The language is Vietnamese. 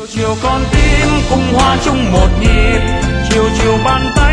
chiều con tim cùng hoa chung một nhịp, chiều chiều bàn tay